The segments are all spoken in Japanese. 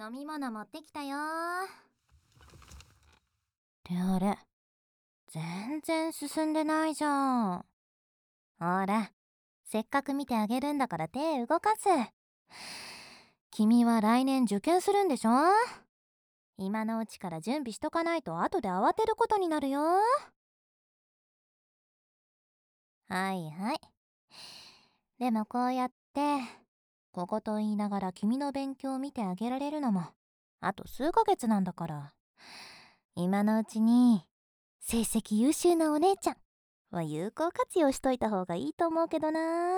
飲み物持ってきたよ。 ってあれ、全然進んでないじゃん。ほら、せっかく見てあげるんだから手動かす。君は来年受験するんでしょ？今のうちから準備しとかないと後で慌てることになるよ。はいはい。でもこうやって小言言いながら君の勉強を見てあげられるのもあと数ヶ月なんだから、今のうちに成績優秀なお姉ちゃんは有効活用しといた方がいいと思うけどな。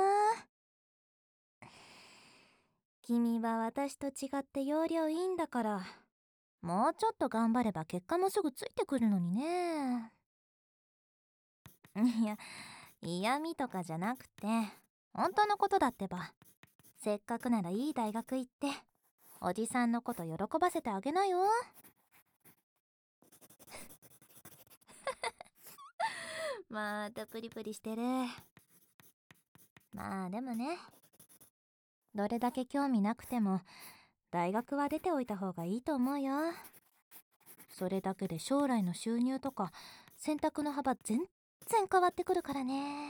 君は私と違って要領いいんだから、もうちょっと頑張れば結果もすぐついてくるのにね。いや、嫌味とかじゃなくて本当のことだってば。せっかくならいい大学行っておじさんのこと喜ばせてあげなよ。またプリプリしてる。まあでもね、どれだけ興味なくても大学は出ておいた方がいいと思うよ。それだけで将来の収入とか選択の幅全然変わってくるからね。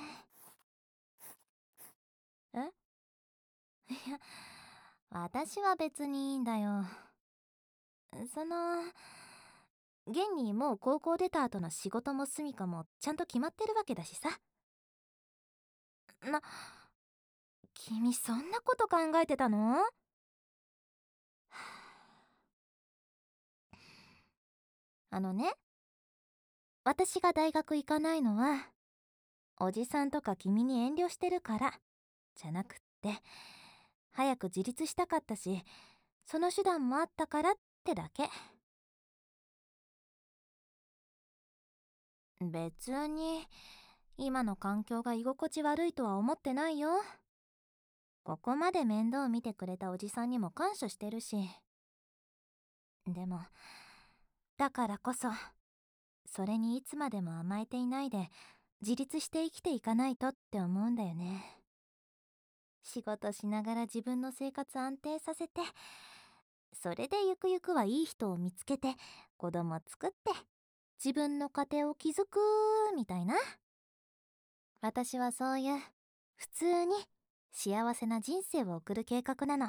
えいや、私は別にいいんだよ。その、現にもう高校出た後の仕事も住処もちゃんと決まってるわけだしさ。な、君そんなこと考えてたの？あのね、私が大学行かないのはおじさんとか君に遠慮してるからじゃなくって、早く自立したかったし、その手段もあったからってだけ。別に今の環境が居心地悪いとは思ってないよ。ここまで面倒見てくれたおじさんにも感謝してるし。でもだからこそ、それにいつまでも甘えていないで自立して生きていかないとって思うんだよね。仕事しながら自分の生活安定させて、それでゆくゆくはいい人を見つけて子供作って自分の家庭を築くみたいな。私はそういう普通に幸せな人生を送る計画なの。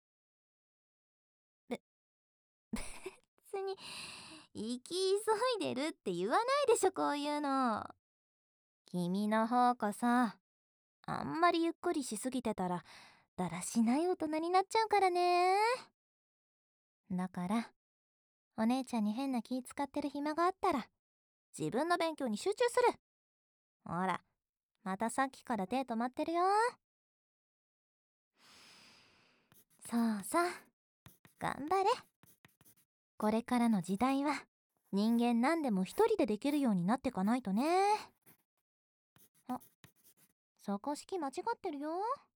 べ別に生き急いでるって言わないでしょ、こういうの。君の方こそあんまりゆっくりしすぎてたらだらしない大人になっちゃうからね。だからお姉ちゃんに変な気使ってる暇があったら自分の勉強に集中する。ほら、またさっきから手止まってるよ。そうさ、頑張れ。これからの時代は人間何でも一人でできるようになってかないとね。あ、そこ式間違ってるよ。